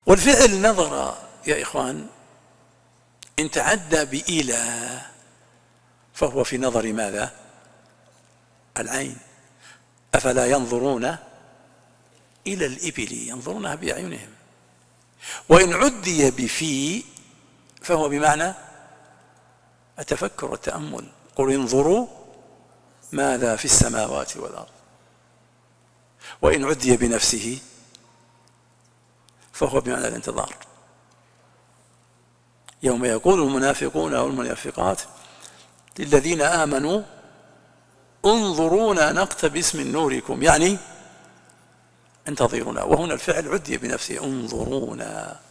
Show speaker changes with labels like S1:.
S1: والفعل نظر يا إخوان إن تعدى بإلى فهو في نظر ماذا؟ العين. أفلا ينظرون إلى الإبل ينظرونها بأعينهم. وإن عدي بفي فهو بمعنى التفكر والتأمل. قل انظروا ماذا في السماوات والأرض. وإن عدي بنفسه فهو بمعنى الانتظار. يوم يقول المنافقون والمنافقات للذين آمنوا انظرونا نقتبس من نوركم، يعني انتظرونا. وهنا الفعل عدي بنفسه انظرونا.